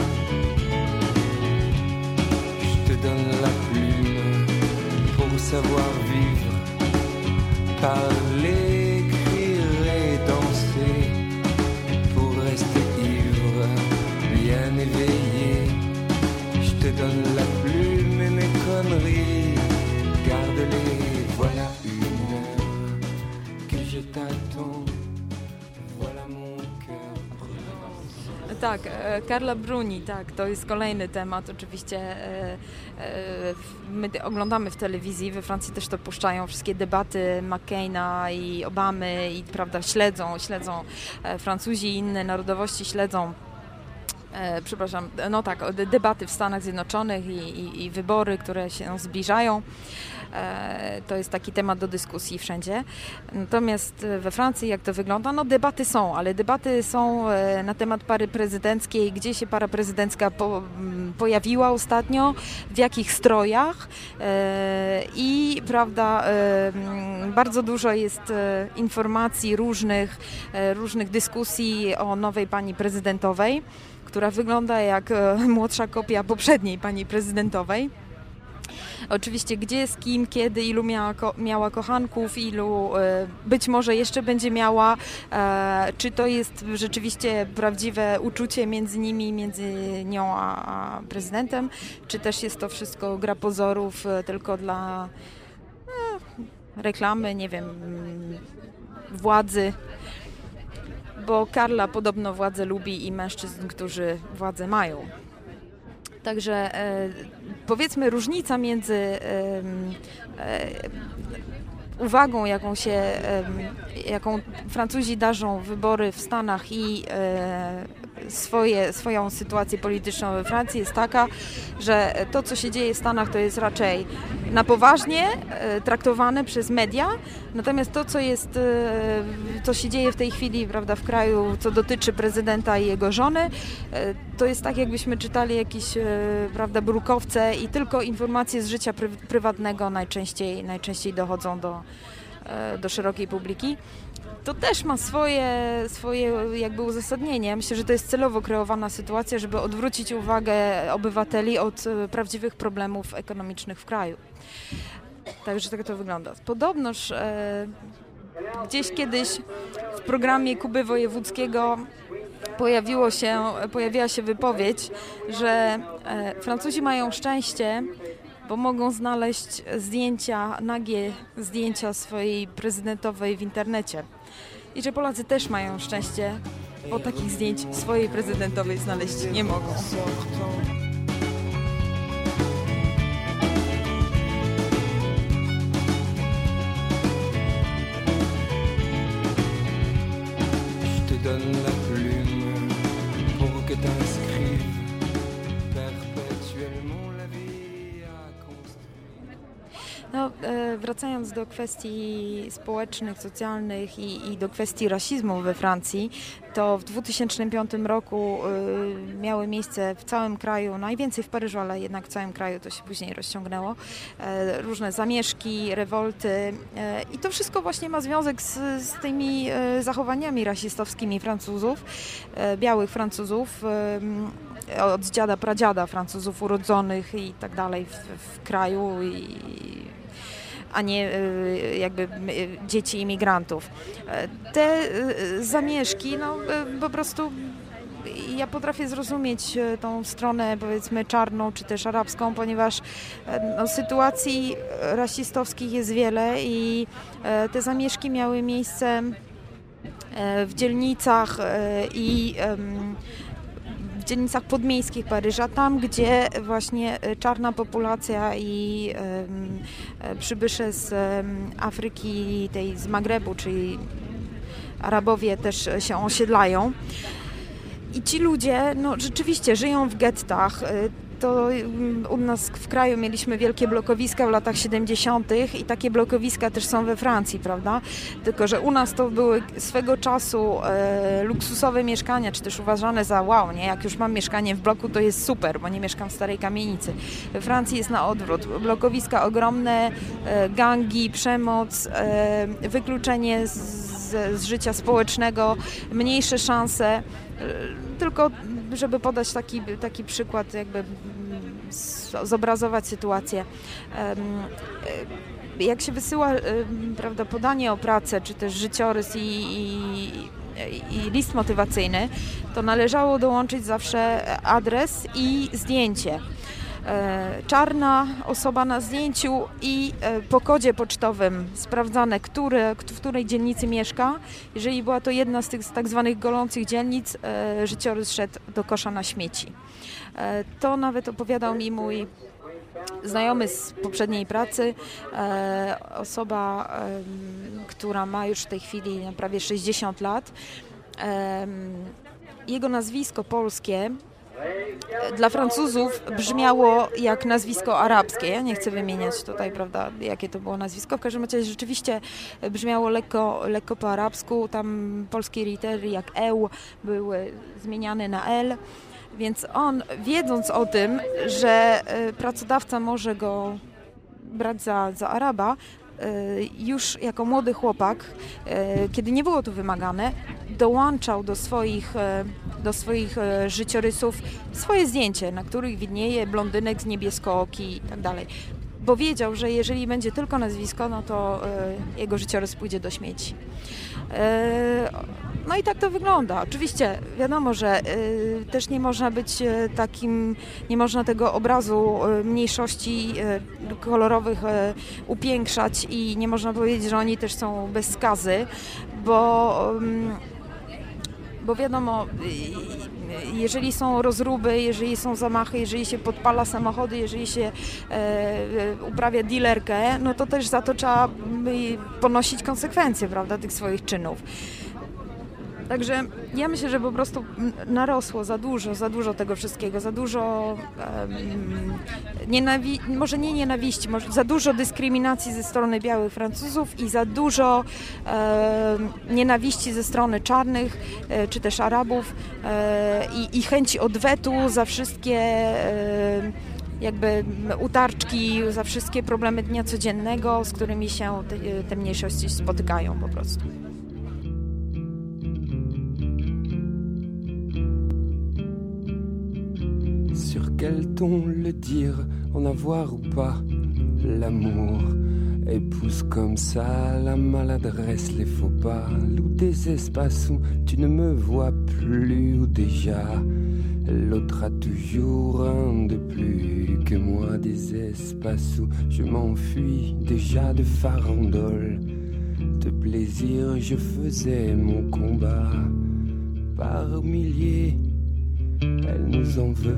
Donne la plume pour savoir vivre, parler, écrire et danser, pour rester ivre, bien éveillé. Je te donne la plume et mes conneries, garde-les, voilà une heure que je t'attends, voilà mon cœur. Tak, Carla Bruni, tak, to jest kolejny temat. Oczywiście e, e, my oglądamy w telewizji, we Francji też to puszczają, wszystkie debaty McCaina i Obamy i prawda, śledzą, śledzą e, Francuzi i inne narodowości śledzą e, przepraszam, no tak, debaty w Stanach Zjednoczonych i, i, i wybory, które się zbliżają. To jest taki temat do dyskusji wszędzie. Natomiast we Francji jak to wygląda? No debaty są, ale debaty są na temat pary prezydenckiej, gdzie się para prezydencka po, pojawiła ostatnio, w jakich strojach i prawda, bardzo dużo jest informacji różnych, różnych dyskusji o nowej pani prezydentowej, która wygląda jak młodsza kopia poprzedniej pani prezydentowej. Oczywiście gdzie, z kim, kiedy, ilu miała, ko- miała kochanków, ilu e, być może jeszcze będzie miała, e, czy to jest rzeczywiście prawdziwe uczucie między nimi, między nią a, a prezydentem, czy też jest to wszystko gra pozorów e, tylko dla e, reklamy, nie wiem, władzy, bo Carla podobno władzę lubi i mężczyzn, którzy władzę mają. Także e, powiedzmy różnica między e, e, uwagą, jaką się, e, jaką Francuzi darzą wybory w Stanach i e, swoje, swoją sytuację polityczną we Francji jest taka, że to, co się dzieje w Stanach, to jest raczej na poważnie e, traktowane przez media, natomiast to, co jest, e, co się dzieje w tej chwili, prawda, w kraju, co dotyczy prezydenta i jego żony, e, to jest tak, jakbyśmy czytali jakieś, e, prawda, brukowce i tylko informacje z życia pry- prywatnego najczęściej, najczęściej dochodzą do, e, do szerokiej publiki. To też ma swoje, swoje jakby uzasadnienie. Ja myślę, że to jest celowo kreowana sytuacja, żeby odwrócić uwagę obywateli od prawdziwych problemów ekonomicznych w kraju. Także tak to wygląda. Podobnoż e, gdzieś kiedyś w programie Kuby Wojewódzkiego pojawiło się, pojawiła się wypowiedź, że e, Francuzi mają szczęście, bo mogą znaleźć zdjęcia, nagie zdjęcia swojej prezydentowej w internecie. I że Polacy też mają szczęście, bo takich zdjęć swojej prezydentowej znaleźć nie mogą. Donne la plume pour que t'inscrives perpétuellement la vie à construire. No, e, wracając do kwestii społecznych, socjalnych i, i do kwestii rasizmu we Francji, to w dwa tysiące piątym roku y, miały miejsce w całym kraju, najwięcej w Paryżu, ale jednak w całym kraju to się później rozciągnęło, e, różne zamieszki, rewolty e, i to wszystko właśnie ma związek z, z tymi e, zachowaniami rasistowskimi Francuzów, e, białych Francuzów, e, od dziada, pradziada Francuzów urodzonych i tak dalej w, w kraju i a nie jakby dzieci imigrantów. Te zamieszki, no po prostu ja potrafię zrozumieć tą stronę, powiedzmy, czarną czy też arabską, ponieważ no, sytuacji rasistowskich jest wiele i te zamieszki miały miejsce w dzielnicach i w dzielnicach podmiejskich Paryża, tam gdzie właśnie czarna populacja i um, przybysze z um, Afryki, tej z Magrebu, czyli Arabowie też się osiedlają. I ci ludzie no, rzeczywiście żyją w gettach. To u nas w kraju mieliśmy wielkie blokowiska w latach siedemdziesiątych i takie blokowiska też są we Francji, prawda? Tylko że u nas to były swego czasu e, luksusowe mieszkania, czy też uważane za wow, nie? Jak już mam mieszkanie w bloku, to jest super, bo nie mieszkam w starej kamienicy. We Francji jest na odwrót. Blokowiska ogromne, e, gangi, przemoc, e, wykluczenie z, z życia społecznego, mniejsze szanse. E, tylko żeby podać taki, taki przykład, jakby zobrazować sytuację. Jak się wysyła, prawda, podanie o pracę, czy też życiorys i, i, i list motywacyjny, to należało dołączyć zawsze adres i zdjęcie. Czarna osoba na zdjęciu i po kodzie pocztowym sprawdzane, które, w której dzielnicy mieszka. Jeżeli była to jedna z tych tak zwanych golących dzielnic, życiorys szedł do kosza na śmieci. To nawet opowiadał mi mój znajomy z poprzedniej pracy, osoba, która ma już w tej chwili prawie sześćdziesiąt lat. Jego nazwisko polskie dla Francuzów brzmiało jak nazwisko arabskie. Ja nie chcę wymieniać tutaj, prawda, jakie to było nazwisko. W każdym razie rzeczywiście brzmiało lekko, lekko po arabsku. Tam polskie litery jak eł były zmieniane na el. Więc on, wiedząc o tym, że pracodawca może go brać za, za Araba, już jako młody chłopak, kiedy nie było to wymagane, dołączał do swoich, do swoich życiorysów swoje zdjęcie, na których widnieje blondynek z niebieskooki i tak dalej. Bo wiedział, że jeżeli będzie tylko nazwisko, no to jego życiorys pójdzie do śmieci. No i tak to wygląda. Oczywiście wiadomo, że y, też nie można być y, takim, nie można tego obrazu y, mniejszości y, kolorowych y, upiększać i nie można powiedzieć, że oni też są bez skazy, bo, y, bo wiadomo, y, jeżeli są rozruby, jeżeli są zamachy, jeżeli się podpala samochody, jeżeli się y, uprawia dealerkę, no to też za to trzeba y, ponosić konsekwencje, prawda, tych swoich czynów. Także ja myślę, że po prostu narosło za dużo, za dużo tego wszystkiego, za dużo um, nienawi- może nie nienawiści, może za dużo dyskryminacji ze strony białych Francuzów i za dużo um, nienawiści ze strony czarnych e, czy też Arabów e, i, i chęci odwetu za wszystkie e, jakby utarczki, za wszystkie problemy dnia codziennego, z którymi się te, te mniejszości spotykają po prostu. Sur quel ton le dire, en avoir ou pas, l'amour épouse comme ça la maladresse, les faux pas, ou des espaces où tu ne me vois plus, ou déjà l'autre a toujours un de plus que moi, des espaces où je m'enfuis déjà de farandole, de plaisir je faisais mon combat, par milliers elle nous enveloppait.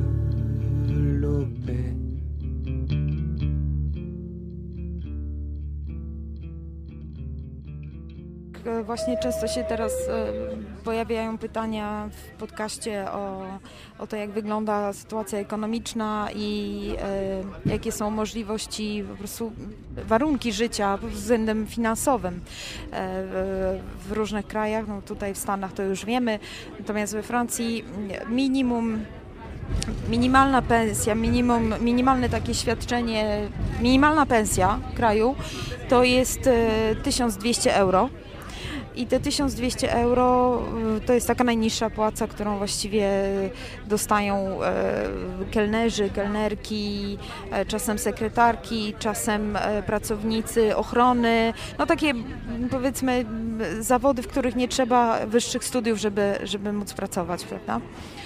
Właśnie często się teraz e, pojawiają pytania w podcaście o, o to, jak wygląda sytuacja ekonomiczna i e, jakie są możliwości, po prostu warunki życia pod względem finansowym e, w, w różnych krajach. No tutaj w Stanach to już wiemy, natomiast we Francji minimum Minimalna pensja, minimum, minimalne takie świadczenie, minimalna pensja kraju to jest e, tysiąc dwieście euro. I te tysiąc dwieście euro to jest taka najniższa płaca, którą właściwie dostają kelnerzy, kelnerki, czasem sekretarki, czasem pracownicy ochrony. No takie, powiedzmy, zawody, w których nie trzeba wyższych studiów, żeby, żeby móc pracować, prawda?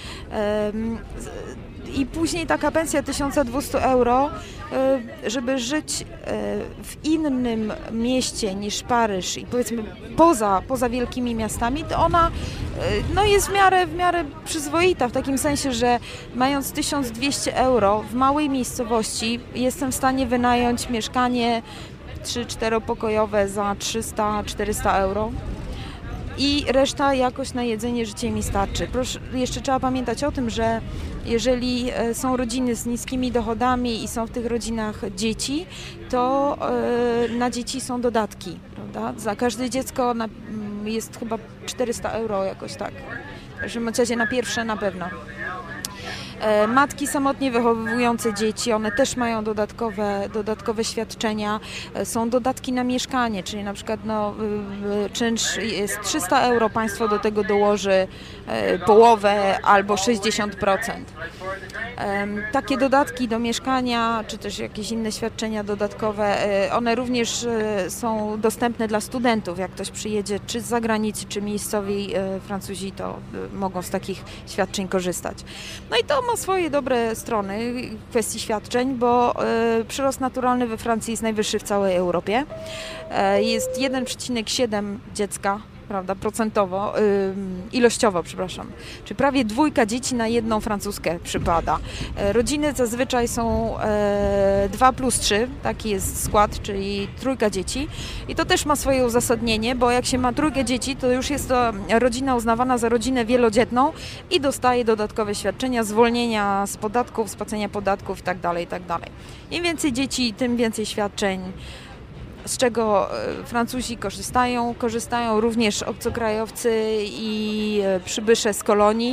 I później taka pensja tysiąc dwieście euro, żeby żyć w innym mieście niż Paryż i powiedzmy poza, poza wielkimi miastami, to ona no, jest w miarę, w miarę przyzwoita, w takim sensie, że mając tysiąc dwieście euro w małej miejscowości jestem w stanie wynająć mieszkanie trzy czteropokojowe za trzysta czterysta euro. I reszta jakoś na jedzenie, życie mi starczy. Proszę, jeszcze trzeba pamiętać o tym, że jeżeli są rodziny z niskimi dochodami i są w tych rodzinach dzieci, to na dzieci są dodatki, prawda? Za każde dziecko na, jest chyba czterysta euro jakoś tak. W każdym razie na pierwsze na pewno. Matki samotnie wychowujące dzieci, one też mają dodatkowe, dodatkowe świadczenia. Są dodatki na mieszkanie, czyli na przykład no, czynsz jest trzysta euro, państwo do tego dołoży połowę albo sześćdziesiąt procent. Takie dodatki do mieszkania, czy też jakieś inne świadczenia dodatkowe, one również są dostępne dla studentów. Jak ktoś przyjedzie czy z zagranicy, czy miejscowi Francuzi, to mogą z takich świadczeń korzystać. No i to ma swoje dobre strony w kwestii świadczeń, bo przyrost naturalny we Francji jest najwyższy w całej Europie. Jest jeden przecinek siedem dziecka, prawda, procentowo, yy, ilościowo, przepraszam, czy prawie dwójka dzieci na jedną francuskę przypada. E, rodziny zazwyczaj są e, dwa plus trzy, taki jest skład, czyli trójka dzieci i to też ma swoje uzasadnienie, bo jak się ma trójkę dzieci, to już jest to rodzina uznawana za rodzinę wielodzietną i dostaje dodatkowe świadczenia, zwolnienia z podatków, spłacenia podatków itd., itd. Im więcej dzieci, tym więcej świadczeń, z czego Francuzi korzystają. Korzystają również obcokrajowcy i przybysze z kolonii.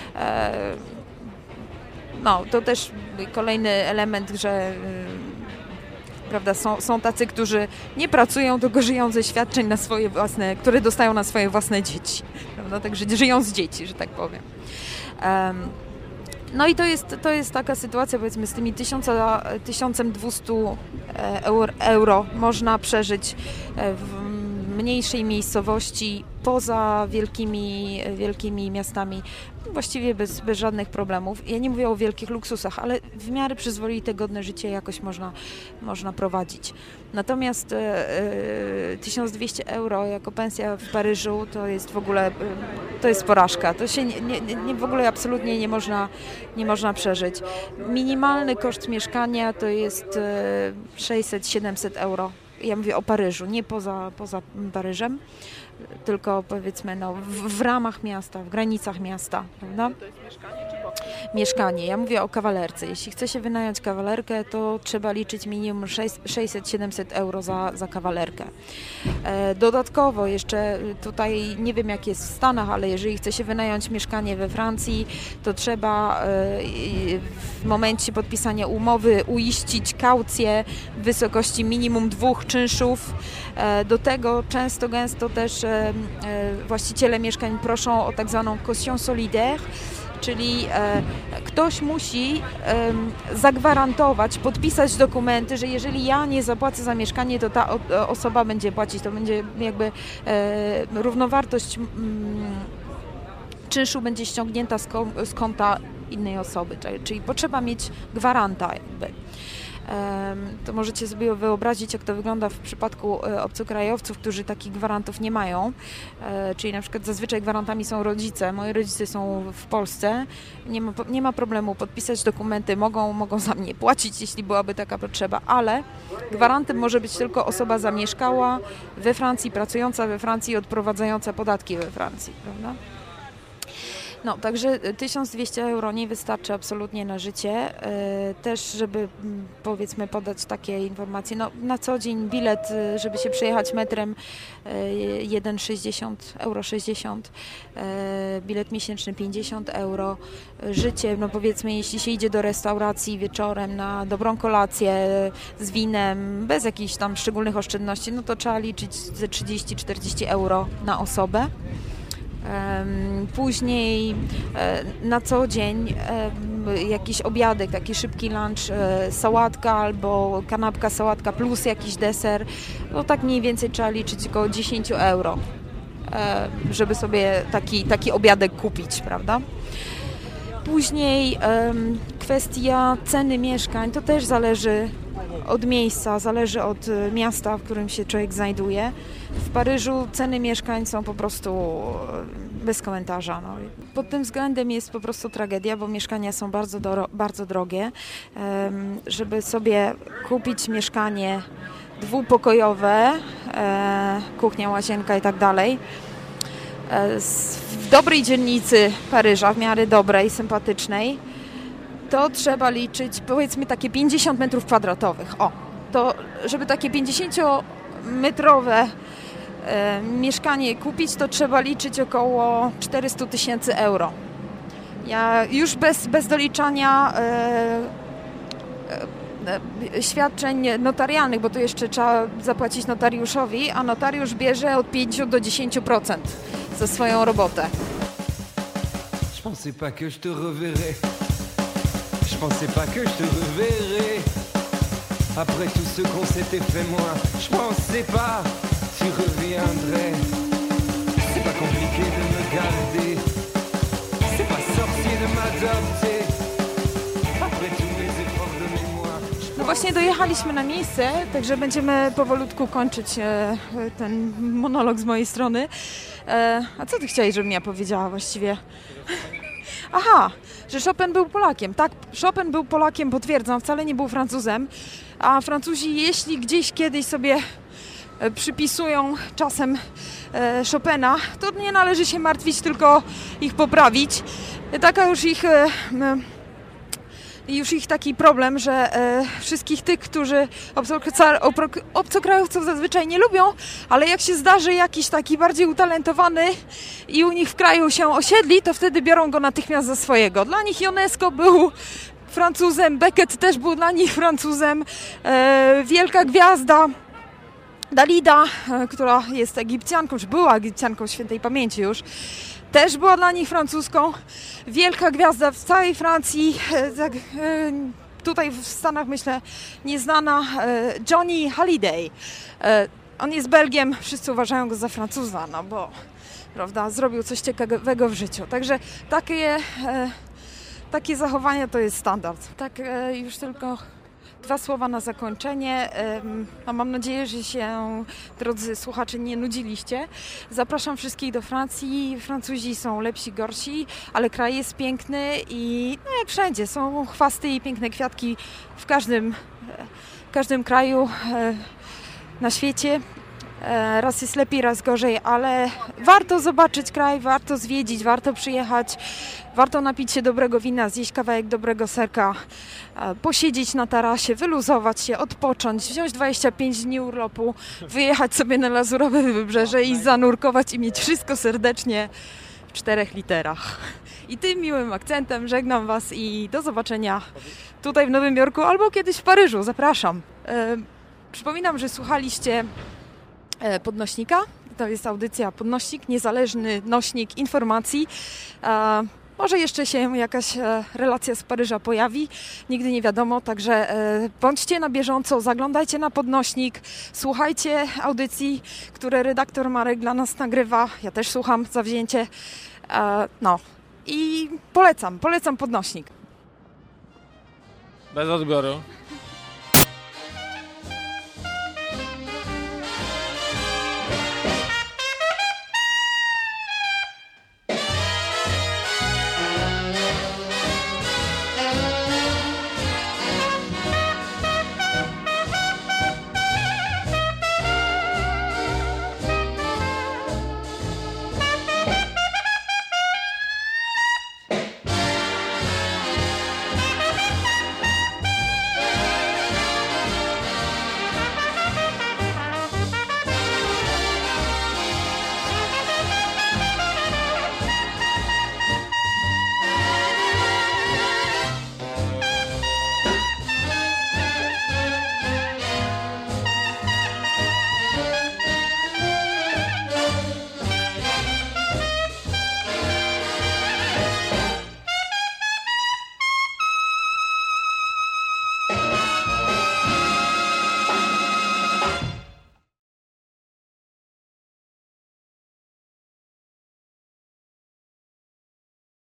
No, to też kolejny element, że prawda, są, są tacy, którzy nie pracują, tylko żyją ze świadczeń na swoje własne, które dostają na swoje własne dzieci. Prawda? Także żyją z dzieci, że tak powiem. Um, No i to jest, to jest taka sytuacja, powiedzmy, z tymi tysiąc dwieście euro można przeżyć w mniejszej miejscowości, poza wielkimi, wielkimi miastami, właściwie bez, bez żadnych problemów. Ja nie mówię o wielkich luksusach, ale w miarę przyzwoite, godne życie jakoś można, można prowadzić. Natomiast e, tysiąc dwieście euro jako pensja w Paryżu to jest w ogóle, to jest porażka. To się nie, nie, nie, w ogóle absolutnie nie można, nie można przeżyć. Minimalny koszt mieszkania to jest sześćset siedemset euro. Ja mówię o Paryżu, nie poza, poza Paryżem, tylko powiedzmy no, w, w ramach miasta, w granicach miasta, prawda? To jest mieszkanie czy pokój? Mieszkanie. Ja mówię o kawalerce. Jeśli chce się wynająć kawalerkę, to trzeba liczyć minimum sześćset siedemset euro za, za kawalerkę. E, dodatkowo jeszcze tutaj, nie wiem jak jest w Stanach, ale jeżeli chce się wynająć mieszkanie we Francji, to trzeba e, w momencie podpisania umowy uiścić kaucję w wysokości minimum dwóch czynszów. E, do tego często, gęsto też e, e, właściciele mieszkań proszą o tak zwaną caution solidaire, czyli e, ktoś musi e, zagwarantować, podpisać dokumenty, że jeżeli ja nie zapłacę za mieszkanie, to ta o, osoba będzie płacić, to będzie jakby e, równowartość m, czynszu będzie ściągnięta z, ko, z konta innej osoby, czyli, czyli potrzeba mieć gwaranta jakby. To możecie sobie wyobrazić, jak to wygląda w przypadku obcokrajowców, którzy takich gwarantów nie mają. Czyli na przykład zazwyczaj gwarantami są rodzice. Moi rodzice są w Polsce. Nie ma, nie ma problemu podpisać dokumenty. Mogą, mogą za mnie płacić, jeśli byłaby taka potrzeba, ale gwarantem może być tylko osoba zamieszkała we Francji, pracująca we Francji i odprowadzająca podatki we Francji, prawda? No, także tysiąc dwieście euro nie wystarczy absolutnie na życie. Też, żeby powiedzmy podać takie informacje, no na co dzień bilet, żeby się przejechać metrem jeden sześćdziesiąt, euro sześćdziesiąt, bilet miesięczny pięćdziesiąt euro. Życie, no powiedzmy, jeśli się idzie do restauracji wieczorem na dobrą kolację z winem, bez jakichś tam szczególnych oszczędności, no to trzeba liczyć ze trzydzieści czterdzieści euro na osobę. Później na co dzień jakiś obiadek, taki szybki lunch, sałatka albo kanapka, sałatka plus jakiś deser, no tak mniej więcej trzeba liczyć około dziesięć euro, żeby sobie taki, taki obiadek kupić, prawda? Później kwestia ceny mieszkań, to też zależy od miejsca, zależy od miasta, w którym się człowiek znajduje. W Paryżu ceny mieszkań są po prostu bez komentarza. No. Pod tym względem jest po prostu tragedia, bo mieszkania są bardzo, dro- bardzo drogie. Um, żeby sobie kupić mieszkanie dwupokojowe, e, kuchnia, łazienka i tak dalej, e, w dobrej dzielnicy Paryża, w miarę dobrej, sympatycznej, to trzeba liczyć, powiedzmy, takie pięćdziesiąt metrów kwadratowych. O, to żeby takie pięćdziesięciometrowe e, mieszkanie kupić, to trzeba liczyć około czterysta tysięcy euro. Ja już bez, bez doliczania e, e, świadczeń notarialnych, bo tu jeszcze trzeba zapłacić notariuszowi, a notariusz bierze od pięć do dziesięciu procent za swoją robotę. Je pensais pas que je te reverrais. Je pensais pas que je te reverrais. Après tout ce qu'on s'était fait moi, je pensais pas tu reviendrais. C'est pas compliqué de me garder. C'est pas sorcier de m'adopter. Après tous mes efforts de mémoire. No właśnie dojechaliśmy na miejsce, także będziemy powolutku kończyć e, ten monolog z mojej strony. E, a co ty chciałeś, żebym ja powiedziała właściwie? Aha, że Chopin był Polakiem. Tak, Chopin był Polakiem, potwierdzam, wcale nie był Francuzem. A Francuzi, jeśli gdzieś kiedyś sobie przypisują czasem e, Chopina, to nie należy się martwić, tylko ich poprawić. Taka już ich... E, już ich taki problem, że e, wszystkich tych, którzy obcokrajowców, obcokrajowców zazwyczaj nie lubią, ale jak się zdarzy jakiś taki bardziej utalentowany i u nich w kraju się osiedli, to wtedy biorą go natychmiast za swojego. Dla nich Ionesco był Francuzem, Beckett też był dla nich Francuzem, e, wielka gwiazda Dalida, e, która jest Egipcjanką, czy była Egipcjanką świętej pamięci już, też była dla nich francuską. Wielka gwiazda w całej Francji, tutaj w Stanach myślę nieznana, Johnny Hallyday. On jest Belgiem, wszyscy uważają go za Francuza, no bo prawda, zrobił coś ciekawego w życiu. Także takie, takie zachowania to jest standard. Tak już tylko dwa słowa na zakończenie. No, mam nadzieję, że się, drodzy słuchacze, nie nudziliście. Zapraszam wszystkich do Francji. Francuzi są lepsi, gorsi, ale kraj jest piękny i no jak wszędzie są chwasty i piękne kwiatki w każdym, w każdym kraju na świecie. Raz jest lepiej, raz gorzej, ale warto zobaczyć kraj, warto zwiedzić, warto przyjechać, warto napić się dobrego wina, zjeść kawałek dobrego serka, posiedzieć na tarasie, wyluzować się, odpocząć, wziąć dwadzieścia pięć dni urlopu, wyjechać sobie na Lazurowe Wybrzeże i zanurkować i mieć wszystko serdecznie w czterech literach. I tym miłym akcentem żegnam Was i do zobaczenia tutaj w Nowym Jorku albo kiedyś w Paryżu. Zapraszam. E, przypominam, że słuchaliście Podnośnika. To jest audycja Podnośnik, niezależny nośnik informacji. Może jeszcze się jakaś e, relacja z Paryża pojawi, nigdy nie wiadomo, także e, bądźcie na bieżąco, zaglądajcie na podnośnik, słuchajcie audycji, które redaktor Marek dla nas nagrywa, ja też słucham zawzięcie, e, no i polecam, polecam podnośnik. Bez odbioru.